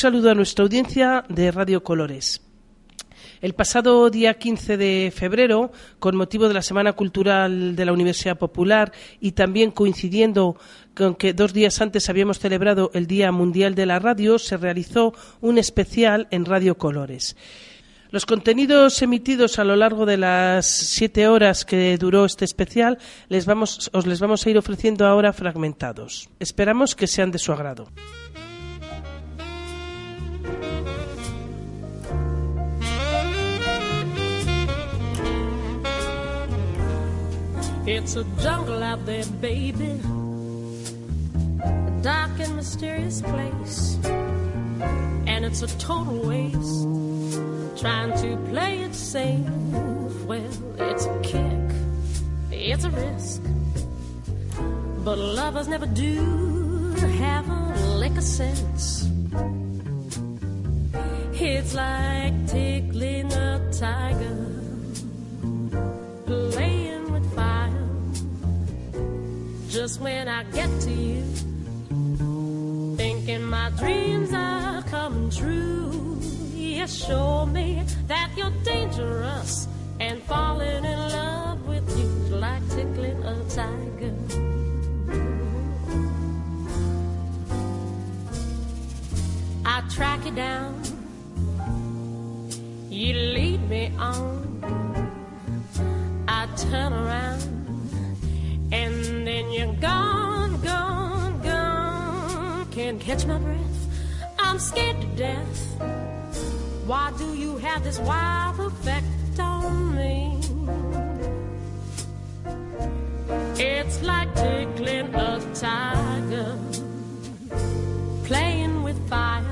saludo a nuestra audiencia de Radio Colores. El pasado día 15 de febrero, con motivo de la Semana Cultural de la Universidad Popular y también coincidiendo con que 2 días antes habíamos celebrado el Día Mundial de la Radio, se realizó un especial en Radio Colores. Los contenidos emitidos a lo largo de las 7 horas que duró este especial os les vamos a ir ofreciendo ahora fragmentados. Esperamos que sean de su agrado. It's a jungle out there, baby, a dark and mysterious place, and it's a total waste trying to play it safe. Well, it's a kick, it's a risk, but lovers never do have a lick of sense. It's like tickling a tiger, playing with fire. Just when I get to you, thinking my dreams are coming true, you show me that you're dangerous, and falling in love with you is like tickling a tiger. I track you down, you lead me on, I turn around, and then you're gone, gone, gone. Can't catch my breath, I'm scared to death. Why do you have this wild effect on me? It's like tickling a tiger, playing with fire.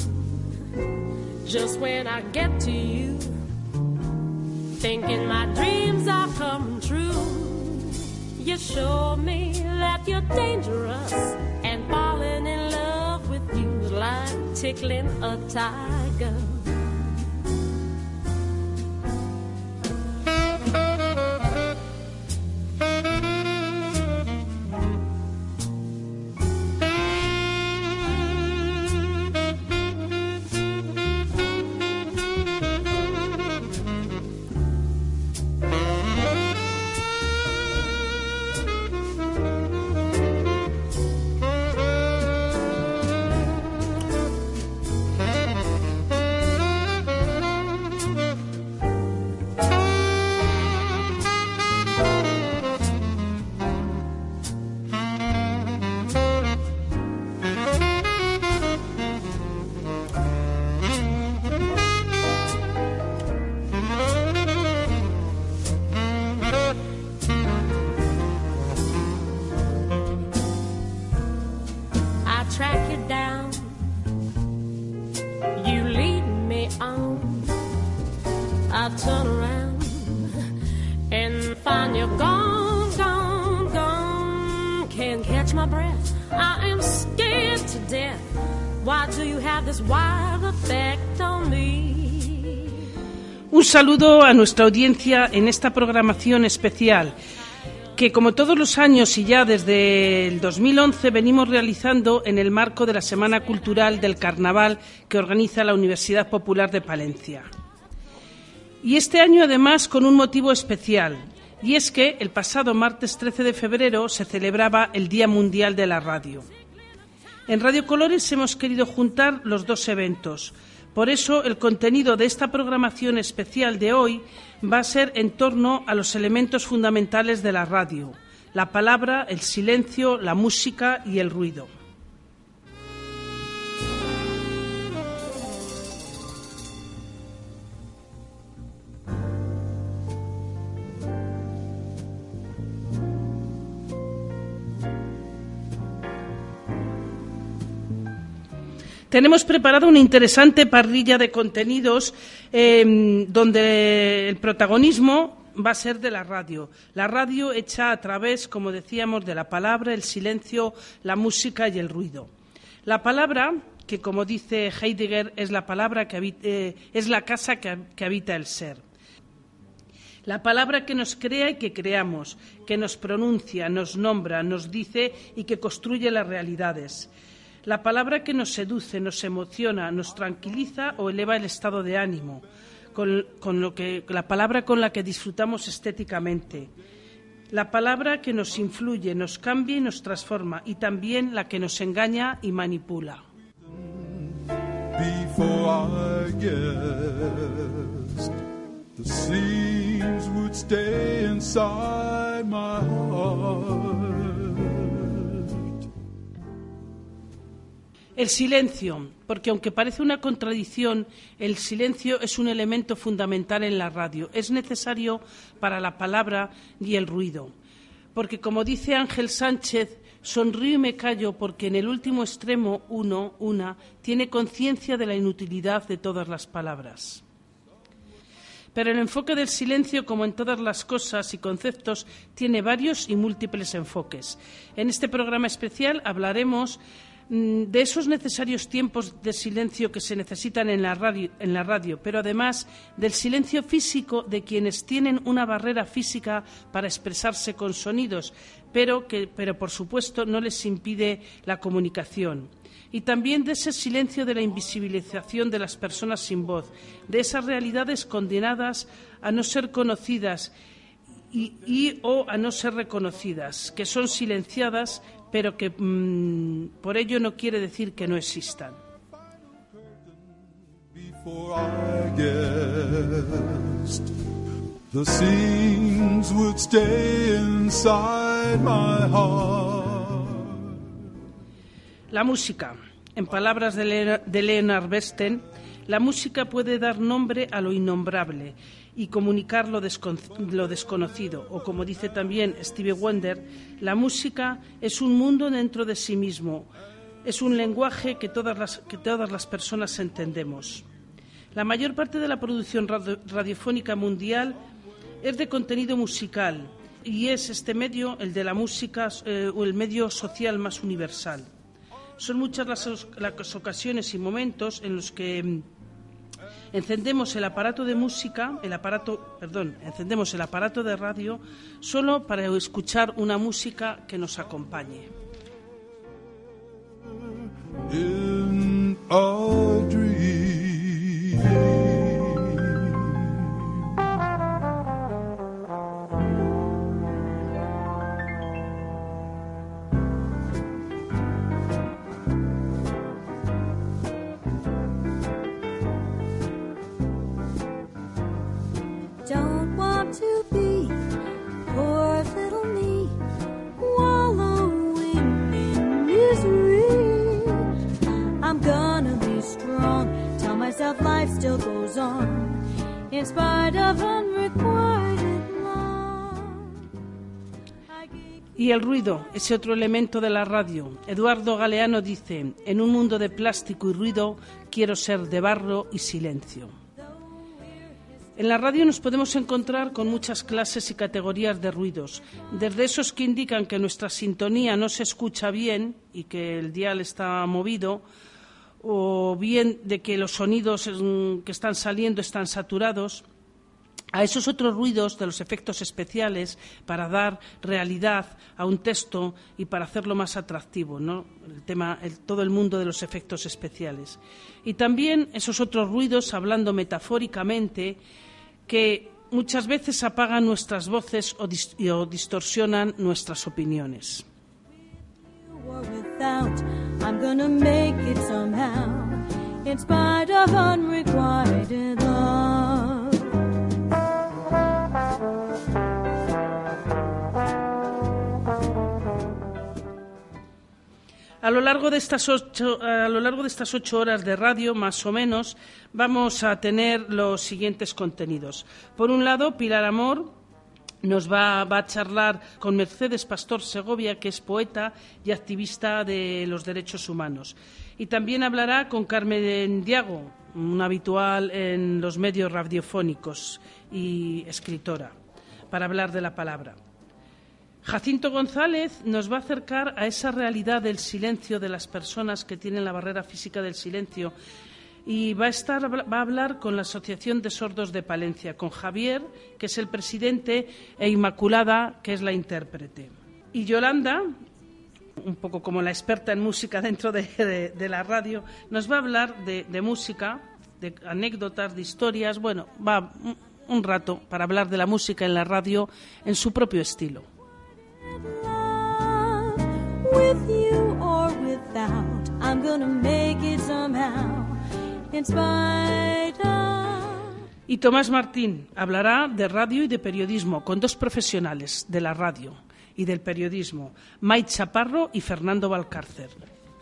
Just when I get to you, thinking my dreams are coming true, you show me that you're dangerous, and falling in love with you is like tickling a tiger. Un saludo a nuestra audiencia en esta programación especial que, como todos los años y ya desde el 2011, venimos realizando en el marco de la Semana Cultural del Carnaval que organiza la Universidad Popular de Palencia. Y este año, además, con un motivo especial, y es que el pasado martes 13 de febrero se celebraba el Día Mundial de la Radio. En Radio Colores hemos querido juntar los dos eventos. Por eso, el contenido de esta programación especial de hoy va a ser en torno a los elementos fundamentales de la radio: la palabra, el silencio, la música y el ruido. Tenemos preparada una interesante parrilla de contenidos donde el protagonismo va a ser de la radio. La radio hecha a través, como decíamos, de la palabra, el silencio, la música y el ruido. La palabra, que como dice Heidegger, es la palabra es la casa que habita el ser. La palabra que nos crea y que creamos, que nos pronuncia, nos nombra, nos dice y que construye las realidades. La palabra que nos seduce, nos emociona, nos tranquiliza o eleva el estado de ánimo, la palabra con la que disfrutamos estéticamente, la palabra que nos influye, nos cambia y nos transforma, y también la que nos engaña y manipula. Before I guessed the seams would stay inside my heart. El silencio, porque aunque parece una contradicción, el silencio es un elemento fundamental en la radio. Es necesario para la palabra y el ruido. Porque, como dice Ángel Sánchez, sonrío y me callo porque en el último extremo una, tiene conciencia de la inutilidad de todas las palabras. Pero el enfoque del silencio, como en todas las cosas y conceptos, tiene varios y múltiples enfoques. En este programa especial hablaremos de esos necesarios tiempos de silencio que se necesitan en la radio, pero además del silencio físico de quienes tienen una barrera física para expresarse con sonidos, pero por supuesto no les impide la comunicación. Y también de ese silencio de la invisibilización de las personas sin voz, de esas realidades condenadas a no ser conocidas o a no ser reconocidas, que son silenciadas, pero que por ello no quiere decir que no existan. La música. En palabras de Leonard Bernstein, la música puede dar nombre a lo innombrable y comunicar lo desconocido. O como dice también Stevie Wonder, la música es un mundo dentro de sí mismo, es un lenguaje que todas las personas entendemos. La mayor parte de la producción radiofónica mundial es de contenido musical y es este medio, el de la música, o el medio social más universal. Son muchas las ocasiones y momentos en los que encendemos el aparato de radio solo para escuchar una música que nos acompañe. In a dream. Don't want to be poor little me, wallowing in misery. I'm gonna be strong, tell myself life still goes on, in spite of unrequited love. Y el ruido, ese otro elemento de la radio. Eduardo Galeano dice: en un mundo de plástico y ruido, quiero ser de barro y silencio. En la radio nos podemos encontrar con muchas clases y categorías de ruidos, desde esos que indican que nuestra sintonía no se escucha bien y que el dial está movido, o bien de que los sonidos que están saliendo están saturados, a esos otros ruidos de los efectos especiales para dar realidad a un texto y para hacerlo más atractivo, ¿no? Todo el mundo de los efectos especiales. Y también esos otros ruidos, hablando metafóricamente, que muchas veces apagan nuestras voces o distorsionan nuestras opiniones. A lo largo de estas 8 horas de radio, más o menos, vamos a tener los siguientes contenidos. Por un lado, Pilar Amor nos va a charlar con Mercedes Pastor Segovia, que es poeta y activista de los derechos humanos. Y también hablará con Carmen Diago, una habitual en los medios radiofónicos y escritora, para hablar de la palabra. Jacinto González nos va a acercar a esa realidad del silencio de las personas que tienen la barrera física del silencio y va a hablar con la Asociación de Sordos de Palencia, con Javier, que es el presidente, e Inmaculada, que es la intérprete. Y Yolanda un poco como la experta en música dentro de la radio, nos va a hablar de música, de anécdotas, de historias. Bueno, va un rato para hablar de la música en la radio en su propio estilo. With you or without, I'm gonna make it somehow, in spite of. Y Tomás Martín hablará de radio y de periodismo con dos profesionales de la radio y del periodismo, Maite Chaparro y Fernando Valcárcer.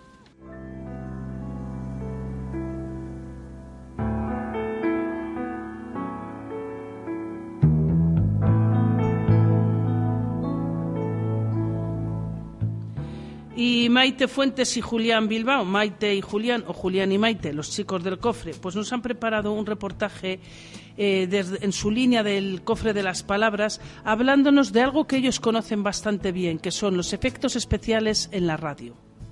Y Maite Fuentes y Julián Bilbao, Maite y Julián, o Julián y Maite, los chicos del cofre, pues nos han preparado un reportaje en su línea del cofre de las palabras, hablándonos de algo que ellos conocen bastante bien, que son los efectos especiales en la radio.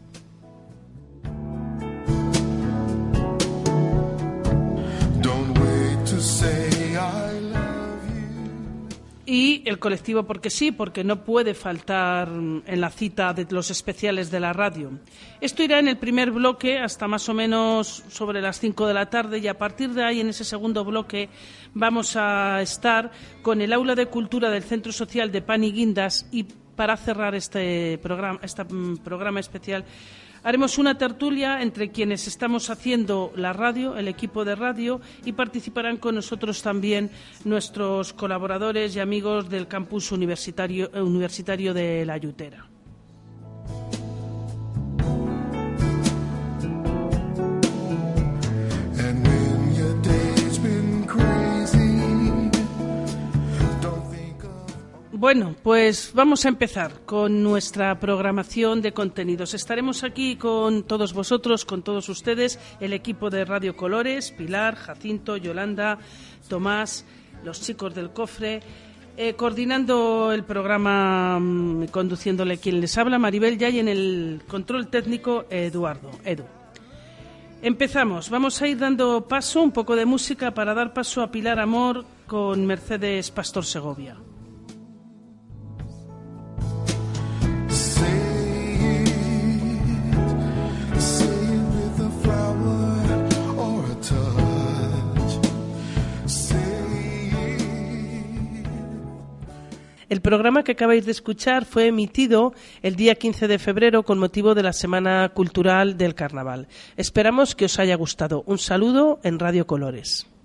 Don't wait to say I love you. Y el colectivo Porque sí, porque no puede faltar en la cita de los especiales de la radio. Esto irá en el primer bloque hasta más o menos sobre las 5 de la tarde y a partir de ahí, en ese segundo bloque, vamos a estar con el Aula de Cultura del Centro Social de Pan y Guindas y para cerrar este programa especial haremos una tertulia entre quienes estamos haciendo la radio, el equipo de radio, y participarán con nosotros también nuestros colaboradores y amigos del campus universitario de La Yutera. And when your day's been crazy, don't think of. Bueno, pues vamos a empezar con nuestra programación de contenidos. Estaremos aquí con todos vosotros, con todos ustedes, el equipo de Radio Colores, Pilar, Jacinto, Yolanda, Tomás, los chicos del cofre, coordinando el programa, conduciéndole quien les habla, Maribel, y en el control técnico, Edu. Empezamos, vamos a ir dando paso, un poco de música para dar paso a Pilar Amor con Mercedes Pastor Segovia. El programa que acabáis de escuchar fue emitido el día 15 de febrero con motivo de la Semana Cultural del Carnaval. Esperamos que os haya gustado. Un saludo en Radio Colores.